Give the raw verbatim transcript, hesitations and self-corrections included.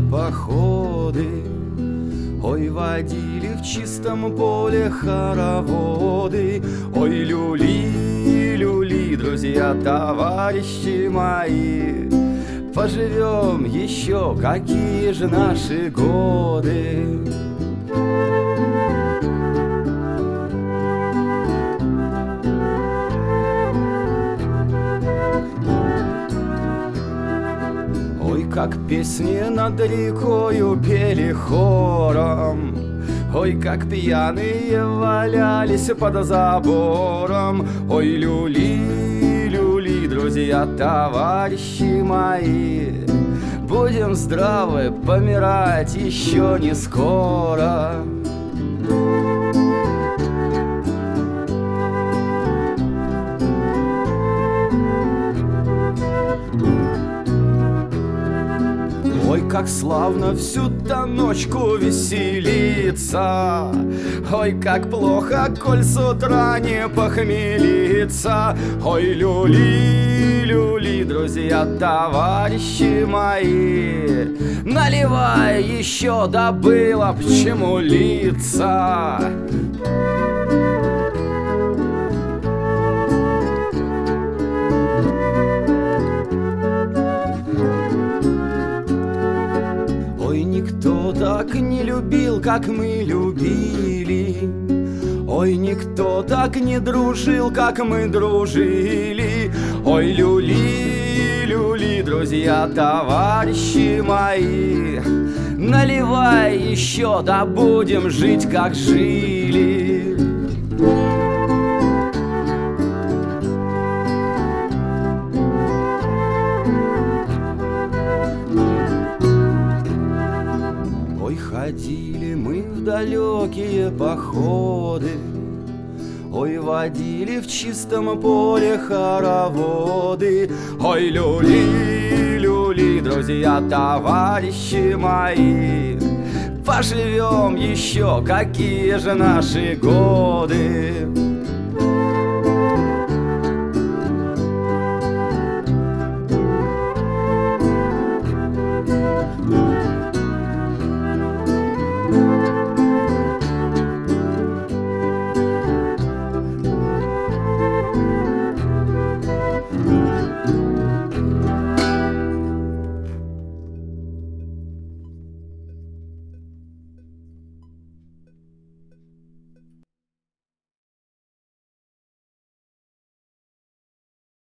походы. Ой, водили в чистом поле хороводы. Ой, люли, люли, друзья, товарищи мои, поживем еще, какие же наши годы. Ой, как песни над рекою пели хором, ой, как пьяные валялись под забором. Ой, люли, люли, друзья, товарищи мои, будем здравы, помирать еще не скоро. Ой, как славно всю-то ночку веселиться, ой, как плохо, коль с утра не похмелиться. Ой, люли, люли, друзья, товарищи мои, наливай еще, да было б чему литься. Никто так не любил, как мы любили. Ой, никто так не дружил, как мы дружили. Ой, люли, люли, друзья, товарищи мои, наливай еще, да будем жить, как жили. Ой, ходили мы в далекие походы, ой, водили в чистом поле хороводы. Ой, люли, люли, друзья, товарищи мои, поживем еще, какие же наши годы.